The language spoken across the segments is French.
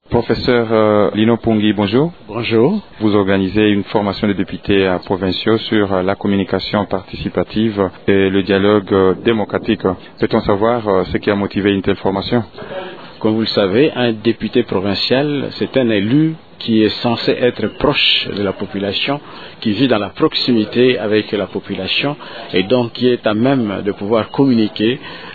Professeur Lino Pungui, bonjour. Bonjour. Vous organisez une formation de députés provinciaux sur la communication participative et le dialogue démocratique. Peut-on savoir ce qui a motivé une telle formation? Comme vous le savez, un député provincial, c'est un élu qui est censé être proche de la population, qui vit dans la proximité avec la population et donc qui est à même de pouvoir communiquer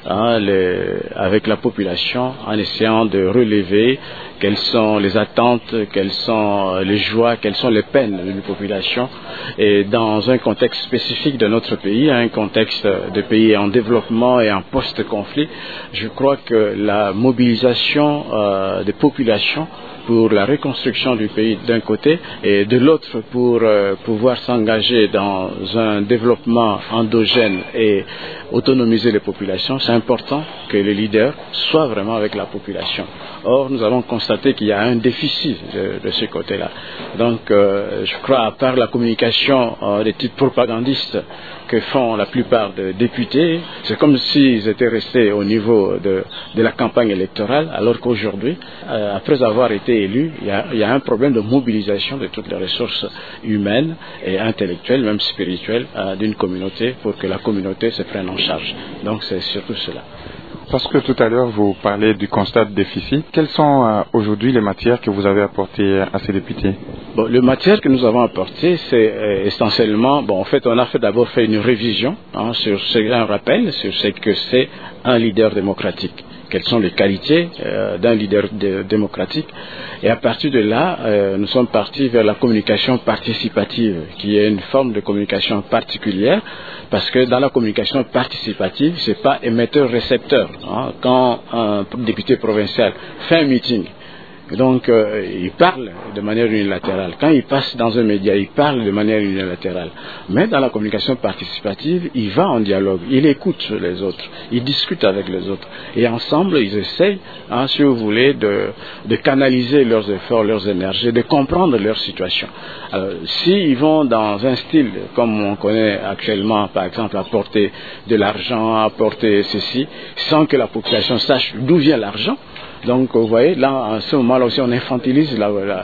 avec la population en essayant de relever quelles sont les attentes, quelles sont les joies, quelles sont les peines d'une population. Et dans un contexte spécifique de notre pays, un contexte de pays en développement et en post-conflit, je crois que la mobilisation des populations pour la reconstruction du pays d'un côté et de l'autre pour pouvoir s'engager dans un développement endogène et autonomiser les populations, c'est important que les leaders soient vraiment avec la population. Or, nous avons constaté qu'il y a un déficit de ce côté-là. Donc, je crois, à part la communication des titres propagandistes que font la plupart des députés, c'est comme s'ils étaient restés au niveau de la campagne électorale, alors qu'aujourd'hui, après avoir été élus, il y a un problème de mobilisation de toutes les ressources humaines et intellectuelles, même spirituelles, d'une communauté pour que la communauté se prenne en charge. Donc, c'est surtout cela. Parce que tout à l'heure, vous parlez du constat de déficit. Quelles sont aujourd'hui les matières que vous avez apportées à ces députés? Bon, les matières que nous avons apportées, c'est essentiellement, en fait, on a d'abord fait une révision sur un rappel sur ce que c'est un leader démocratique. Quelles sont les qualités d'un leader démocratique. Et à partir de là, nous sommes partis vers la communication participative, qui est une forme de communication particulière, parce que dans la communication participative, c'est pas émetteur-récepteur. Quand un député provincial fait un meeting, donc il parle de manière unilatérale. Quand il passe dans un média, il parle de manière unilatérale. Mais dans la communication participative, il va en dialogue, il écoute les autres, il discute avec les autres. Et ensemble, ils essayent, si vous voulez, de canaliser leurs efforts, leurs énergies, de comprendre leur situation. Alors, s'ils vont dans un style, comme on connaît actuellement, par exemple, apporter de l'argent, apporter ceci, sans que la population sache d'où vient l'argent, donc, vous voyez, là, à ce moment-là aussi, on infantilise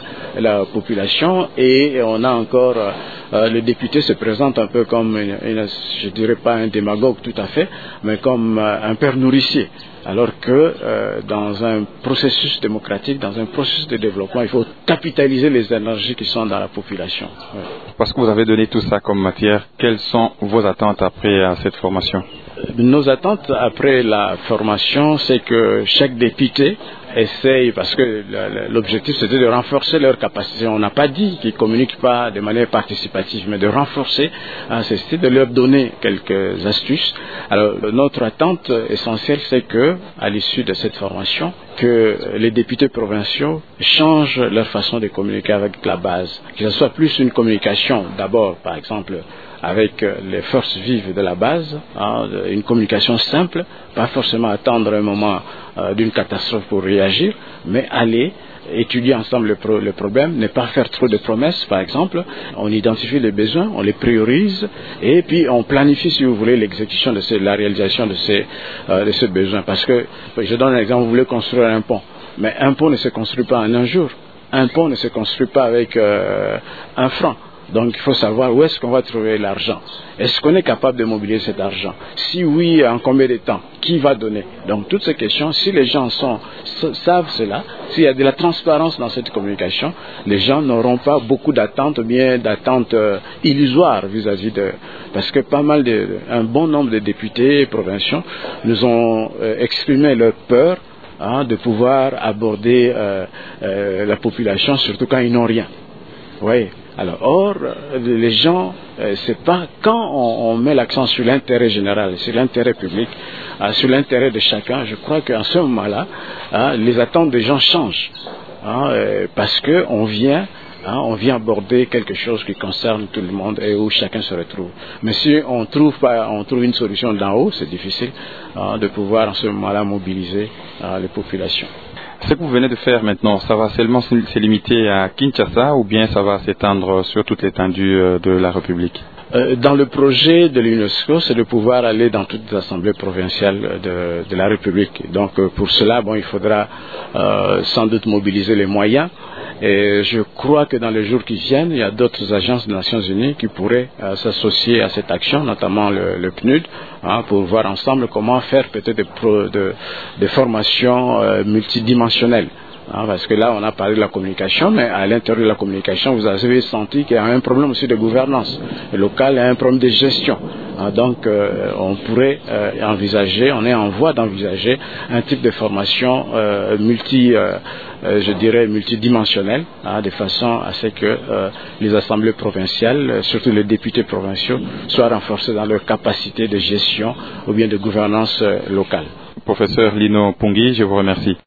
la population et on a encore, le député se présente un peu comme, je dirais pas un démagogue tout à fait, mais comme un père nourricier. Alors que dans un processus démocratique, dans un processus de développement, il faut capitaliser les énergies qui sont dans la population. Ouais. Parce que vous avez donné tout ça comme matière, quelles sont vos attentes après cette formation? Nos attentes après la formation, c'est que chaque député essaye, parce que l'objectif c'était de renforcer leur capacité. On n'a pas dit qu'ils ne communiquent pas de manière participative, mais de renforcer ces styles, de leur donner quelques astuces. Alors, notre attente essentielle, c'est que, à l'issue de cette formation, que les députés provinciaux changent leur façon de communiquer avec la base. Que ce soit plus une communication, d'abord, par exemple, avec les forces vives de la base, une communication simple, pas forcément attendre un moment d'une catastrophe pour réagir, mais aller étudier ensemble le problème, ne pas faire trop de promesses, par exemple. On identifie les besoins, on les priorise, et puis on planifie, si vous voulez, l'exécution de la réalisation de ces besoins. Parce que, je donne un exemple, vous voulez construire un pont, mais un pont ne se construit pas en un jour. Un pont ne se construit pas avec un franc. Donc il faut savoir où est-ce qu'on va trouver l'argent. Est-ce qu'on est capable de mobiliser cet argent? Si oui, en combien de temps? Qui va donner? Donc toutes ces questions, si les gens savent cela, s'il y a de la transparence dans cette communication, les gens n'auront pas beaucoup d'attentes ou bien d'attentes illusoires vis-à-vis de... Parce que un bon nombre de députés provinciaux nous ont exprimé leur peur de pouvoir aborder la population, surtout quand ils n'ont rien. Oui. Alors, or, les gens, c'est pas quand on met l'accent sur l'intérêt général, sur l'intérêt public, sur l'intérêt de chacun, je crois qu'à ce moment-là, les attentes des gens changent, parce que on vient aborder quelque chose qui concerne tout le monde et où chacun se retrouve. Mais si on trouve une solution d'en haut, c'est difficile de pouvoir à ce moment-là mobiliser les populations. Ce que vous venez de faire maintenant, ça va seulement se limiter à Kinshasa ou bien ça va s'étendre sur toute l'étendue de la République? Dans le projet de l'UNESCO, c'est de pouvoir aller dans toutes les assemblées provinciales de la République. Donc pour cela, il faudra sans doute mobiliser les moyens. Et je crois que dans les jours qui viennent, il y a d'autres agences des Nations Unies qui pourraient s'associer à cette action, notamment le PNUD, pour voir ensemble comment faire peut-être des formations multidimensionnelles. Parce que là, on a parlé de la communication, mais à l'intérieur de la communication, vous avez senti qu'il y a un problème aussi de gouvernance locale et un problème de gestion. Donc, on pourrait envisager, on est en voie d'envisager un type de formation multidimensionnelle, de façon à ce que les assemblées provinciales, surtout les députés provinciaux, soient renforcés dans leur capacité de gestion ou bien de gouvernance locale. Professeur Lino Pungui, je vous remercie.